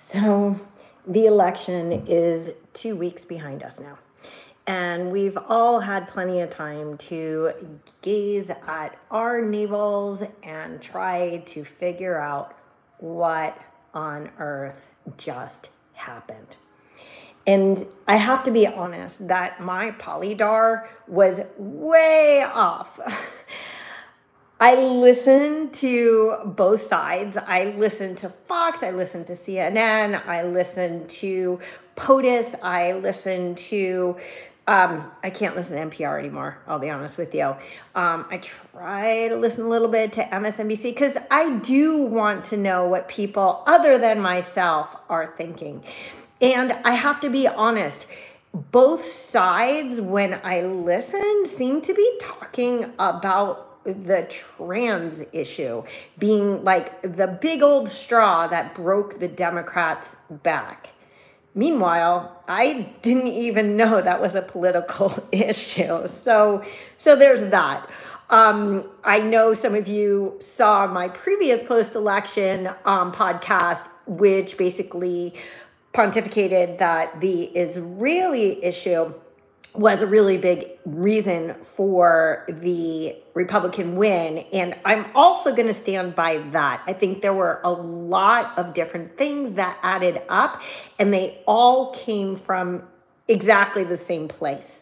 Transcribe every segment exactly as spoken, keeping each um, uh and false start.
So the election is two weeks behind us now. And we've all had plenty of time to gaze at our navels and try to figure out what on earth just happened. And I have to be honest that my polydar was way off. I listened to both sides. I listened to Fox, I listened to C N N, I listened to POTUS, I listened to, um, I can't listen to N P R anymore, I'll be honest with you. Um, I try to listen a little bit to M S N B C because I do want to know what people other than myself are thinking. And I have to be honest, both sides, when I listened, seem to be talking about the trans issue being like the big old straw that broke the Democrats' back. Meanwhile, I didn't even know that was a political issue. So, so there's that. Um, I know some of you saw my previous post-election um, podcast, which basically pontificated that the Israeli issue was a really big reason for the Republican win. And I'm also going to stand by that. I think there were a lot of different things that added up, and they all came from exactly the same place.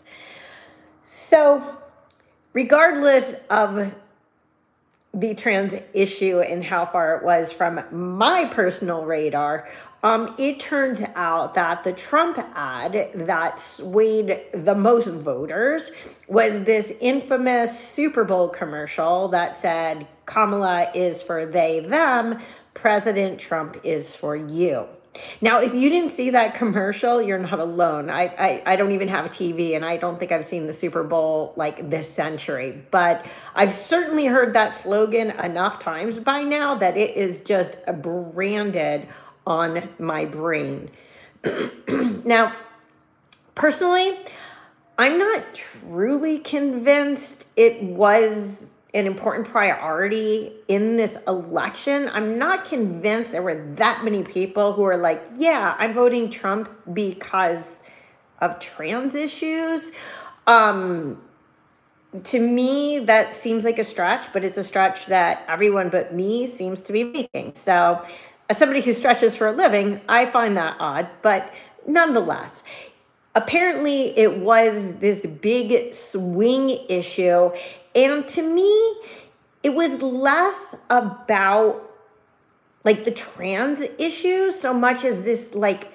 So regardless of the trans issue and how far it was from my personal radar, um, it turns out that the Trump ad that swayed the most voters was this infamous Super Bowl commercial that said, Kamala is for they, them, President Trump is for you. Now, if you didn't see that commercial, you're not alone. I, I I don't even have a T V, and I don't think I've seen the Super Bowl like this century. But I've certainly heard that slogan enough times by now that it is just branded on my brain. Now, personally, I'm not truly convinced it was an important priority in this election. I'm not convinced there were that many people who are like, yeah, I'm voting Trump because of trans issues. Um, to me, that seems like a stretch, but it's a stretch that everyone but me seems to be making. So as somebody who stretches for a living, I find that odd, but nonetheless, apparently it was this big swing issue. And to me, it was less about like the trans issue so much as this like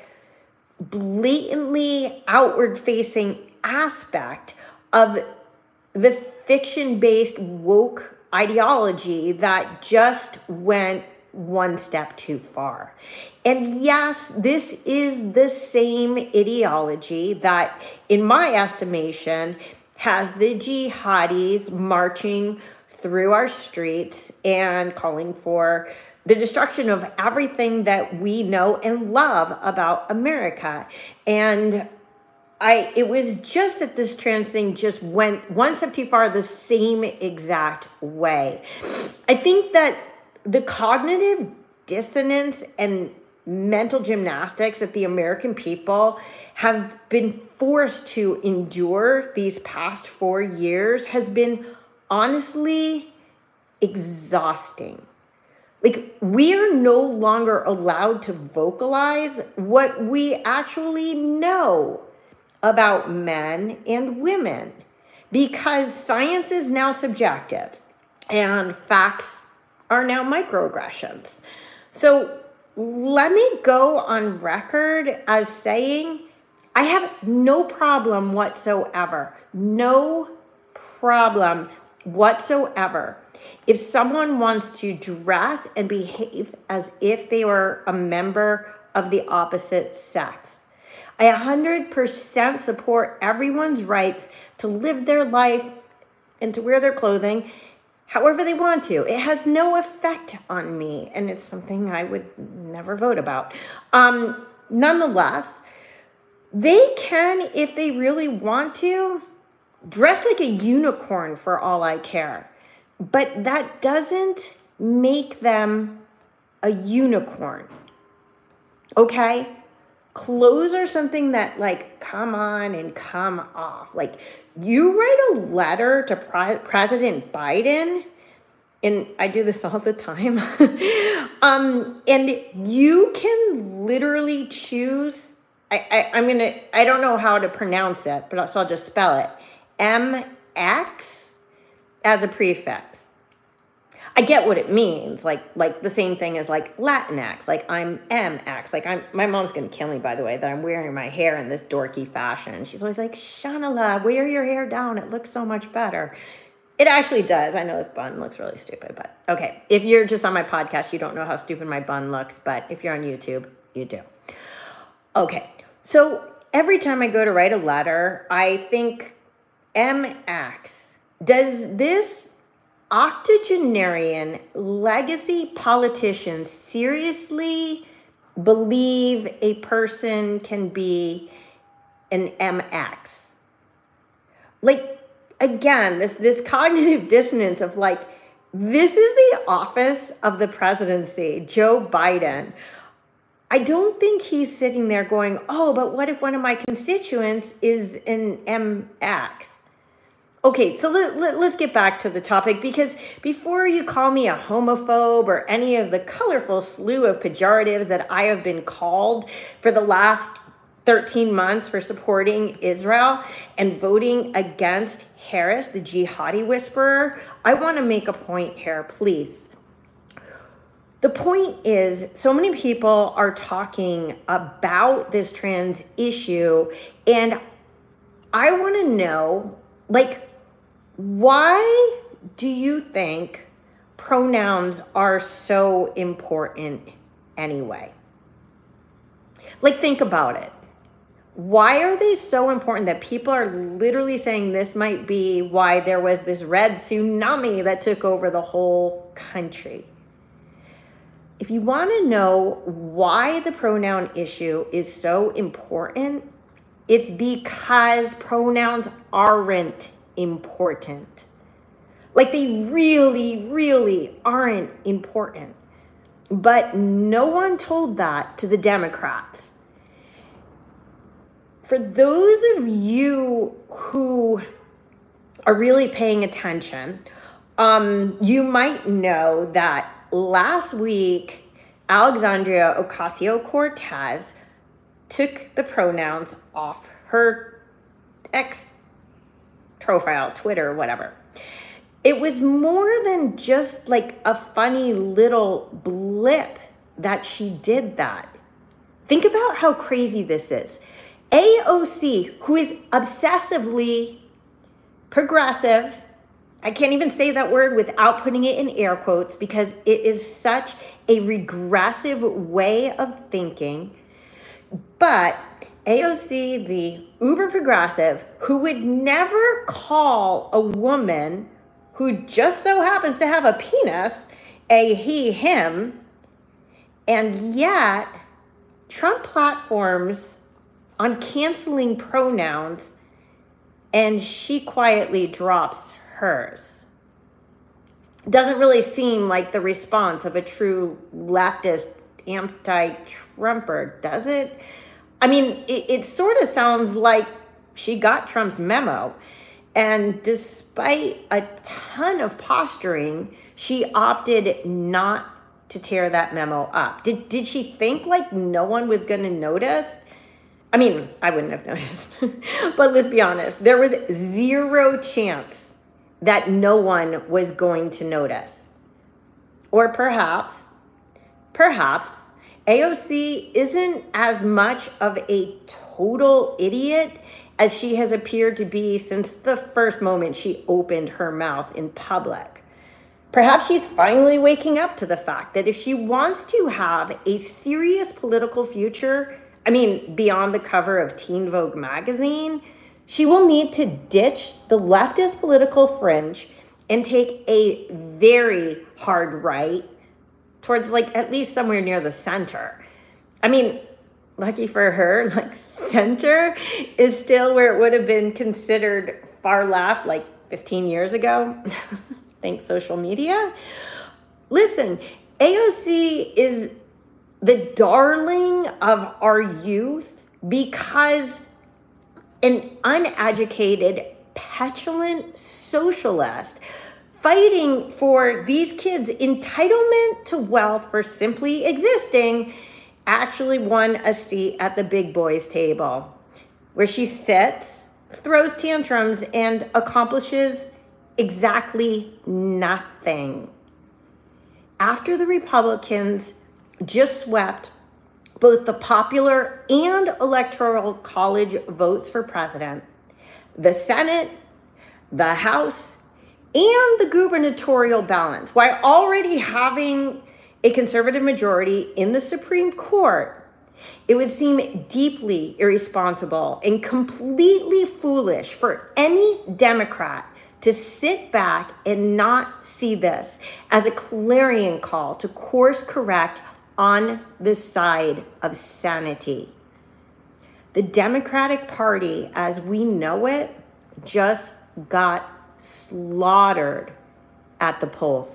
blatantly outward facing aspect of the fiction-based woke ideology that just went one step too far. And yes, this is the same ideology that, in my estimation, has the jihadis marching through our streets and calling for the destruction of everything that we know and love about America. And I, it was just that this trans thing just went one step too far the same exact way. I think that the cognitive dissonance and mental gymnastics that the American people have been forced to endure these past four years has been honestly exhausting. Like, we are no longer allowed to vocalize what we actually know about men and women because science is now subjective and facts are now microaggressions. So let me go on record as saying I have no problem whatsoever, no problem whatsoever if someone wants to dress and behave as if they were a member of the opposite sex. I one hundred percent support everyone's rights to live their life and to wear their clothing however they want to. It has no effect on me, and it's something I would never vote about. Um, nonetheless, they can, if they really want to, dress like a unicorn for all I care. But that doesn't make them a unicorn. okay? Clothes are something that like come on and come off. Like you write a letter to Pre- President Biden, and I do this all the time, um, and you can literally choose, I, I, I'm going to, I don't know how to pronounce it, but so I'll just spell it, M X as a prefix. I get what it means, like like the same thing as like Latinx, like I'm M X, like I'm, my mom's gonna kill me, by the way, that I'm wearing my hair in this dorky fashion. She's always like, Shanala, wear your hair down, it looks so much better. It actually does. I know this bun looks really stupid, but okay. If you're just on my podcast, you don't know how stupid my bun looks, but if you're on YouTube, you do. Okay, so every time I go to write a letter, I think M X, does this octogenarian legacy politician seriously believe a person can be an M X? Like, again, this, this cognitive dissonance of like, this is the office of the presidency, Joe Biden. I don't think he's sitting there going, oh, but what if one of my constituents is an M X? Okay, so let, let, let's get back to the topic, because before you call me a homophobe or any of the colorful slew of pejoratives that I have been called for the last thirteen months for supporting Israel and voting against Harris, the jihadi whisperer, I want to make a point here, please. The point is, so many people are talking about this trans issue, and I want to know, like, why do you think pronouns are so important anyway? Like, think about it. Why are they so important that people are literally saying this might be why there was this red tsunami that took over the whole country? If you want to know why the pronoun issue is so important, it's because pronouns aren't important. Like, they really, really aren't important. But no one told that to the Democrats. For those of you who are really paying attention, um, you might know that last week, Alexandria Ocasio-Cortez took the pronouns off her ex profile, Twitter, whatever. It was more than just like a funny little blip that she did that. Think about how crazy this is. A O C, who is obsessively progressive, I can't even say that word without putting it in air quotes because it is such a regressive way of thinking, but A O C, the uber progressive, who would never call a woman who just so happens to have a penis a he, him, and yet Trump platforms on canceling pronouns and she quietly drops hers. Doesn't really seem like the response of a true leftist anti-Trumper, does it? I mean, it, it sort of sounds like she got Trump's memo. And despite a ton of posturing, she opted not to tear that memo up. Did, did she think like no one was going to notice? I mean, I wouldn't have noticed. But let's be honest, there was zero chance that no one was going to notice. Or perhaps, perhaps, A O C isn't as much of a total idiot as she has appeared to be since the first moment she opened her mouth in public. Perhaps she's finally waking up to the fact that if she wants to have a serious political future, I mean, beyond the cover of Teen Vogue magazine, she will need to ditch the leftist political fringe and take a very hard right towards like at least somewhere near the center. I mean, lucky for her, like center is still where it would have been considered far left like fifteen years ago. Thanks social media. Listen, A O C is the darling of our youth because an uneducated, petulant socialist fighting for these kids' entitlement to wealth for simply existing actually won a seat at the big boys' table, where she sits, throws tantrums, and accomplishes exactly nothing. After the Republicans just swept both the popular and electoral college votes for president, the Senate, the House, and the gubernatorial balance, while already having a conservative majority in the Supreme Court, it would seem deeply irresponsible and completely foolish for any Democrat to sit back and not see this as a clarion call to course correct on the side of sanity. The Democratic Party, as we know it, just got slaughtered at the polls.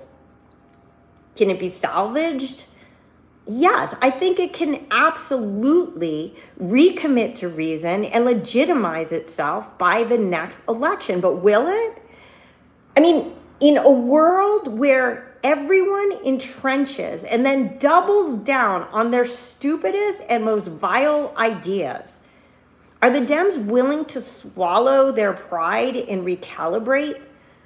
Can it be salvaged? Yes, I think it can absolutely recommit to reason and legitimize itself by the next election. But will it? I mean, in a world where everyone entrenches and then doubles down on their stupidest and most vile ideas, are the Dems willing to swallow their pride and recalibrate?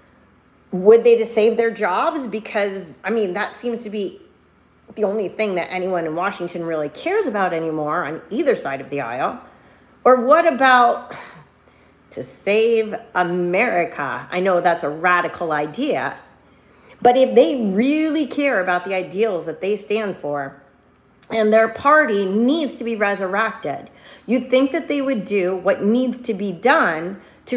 Would they to save their jobs? Because, I mean, that seems to be the only thing that anyone in Washington really cares about anymore on either side of the aisle. Or what about to save America? I know that's a radical idea, but if they really care about the ideals that they stand for, and their party needs to be resurrected, you'd think that they would do what needs to be done to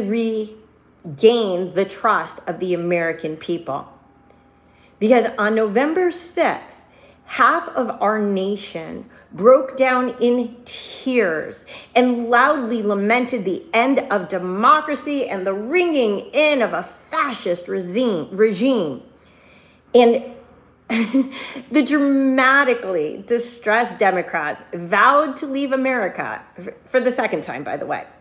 regain the trust of the American people. Because on November sixth, half of our nation broke down in tears and loudly lamented the end of democracy and the ringing in of a fascist regime. regime. And the dramatically distressed Democrats vowed to leave America for the second time, by the way.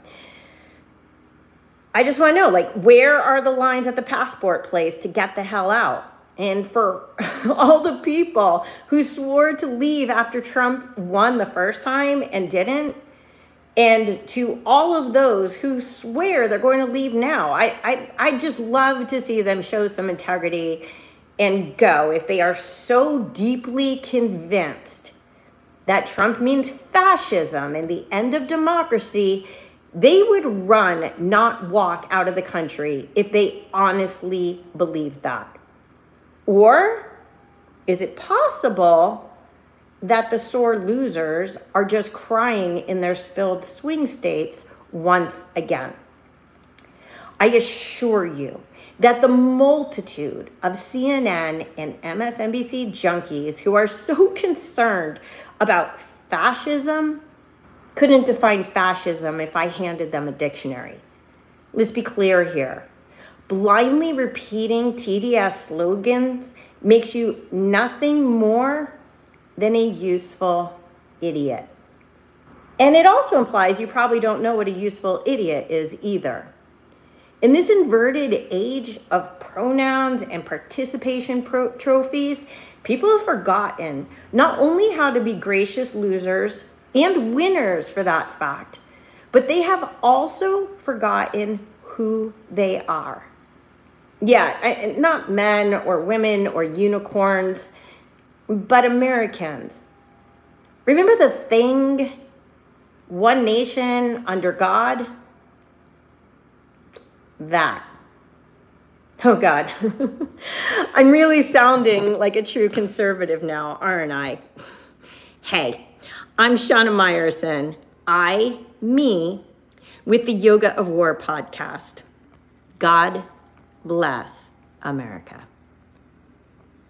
I just want to know, like, where are the lines at the passport place to get the hell out? And for all the people who swore to leave after Trump won the first time and didn't, and to all of those who swear they're going to leave now, I I I just love to see them show some integrity and go if they are so deeply convinced that Trump means fascism and the end of democracy. They would run, not walk out of the country if they honestly believed that. Or is it possible that the sore losers are just crying in their spilled swing states once again? I assure you that the multitude of C N N and M S N B C junkies who are so concerned about fascism couldn't define fascism if I handed them a dictionary. Let's be clear here. Blindly repeating T D S slogans makes you nothing more than a useful idiot. And it also implies you probably don't know what a useful idiot is either. In this inverted age of pronouns and participation pro- trophies, people have forgotten not only how to be gracious losers and winners for that fact, but they have also forgotten who they are. Yeah, I, not men or women or unicorns, but Americans. Remember the thing, one nation under God? That. Oh God, I'm really sounding like a true conservative now, aren't I? Hey, I'm Shauna Meyerson, I, me, with the Yoga of War podcast. God bless America.